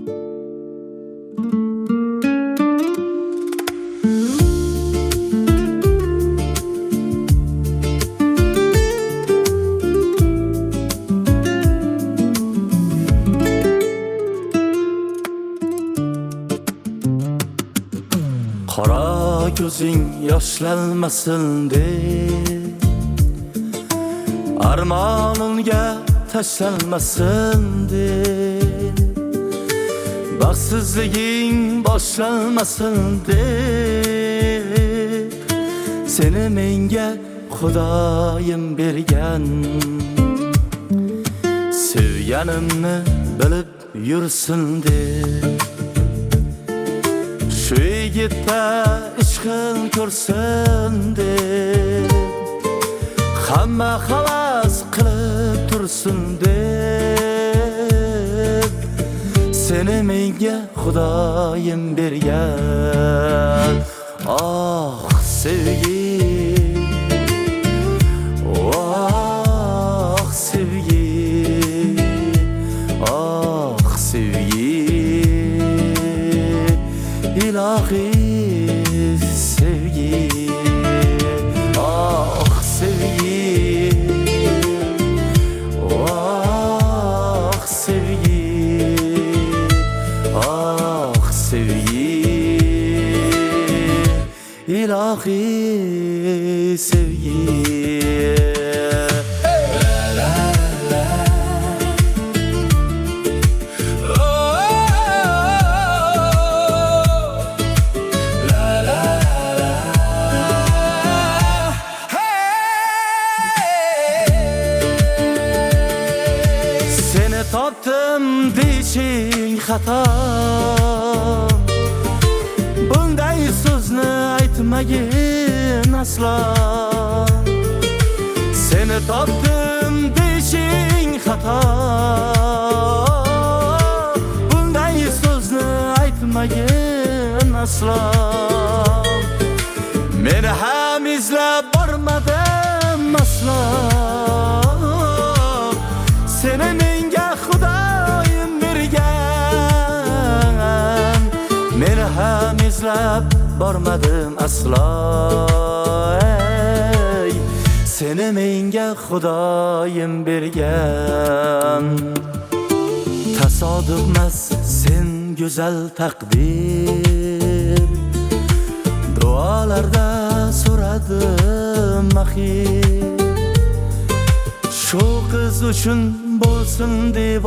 Qora gözün yoshlanmasin deb armoningga tashlanmasin deb baxtsizliging boshlanmasin deb seni menga Xudoyim bergan sevganimni bilib yursin deb shu yigitda ishqin ko'rsin deb hamma havas qilib tursin deb seni menga Xudoyim bergan oh sevgi oh sevgi oh sevgi İlahi sevgi ah sevgi ah sevgi ah sevgi İlahi sevgi Topdim deyishing xato bunday so'zni aytmagin aslo seni topdim deyishing xato bunday so'zni aytmagin aslo meni ham izlab bormadim aslo seni menga Xudoyim bergan meni ham izlab bormadim aslo ey seni menga Xudoyim bergan tasodifmas sen go'zal taqdir duolarda so'radim axir shu qiz uchun bo'lsin deb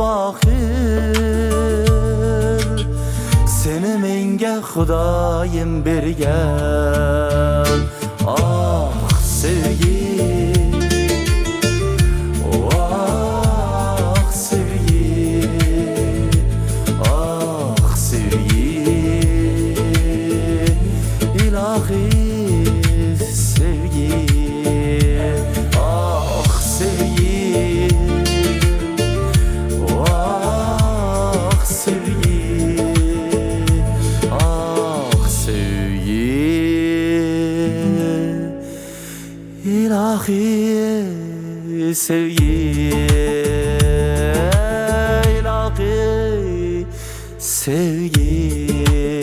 oxir seni menga Xudoyim bergan oh sevgi oh sevgi oh sevgi ilahi sevgi oh sevgi İlahi sevgi ilahi sevgi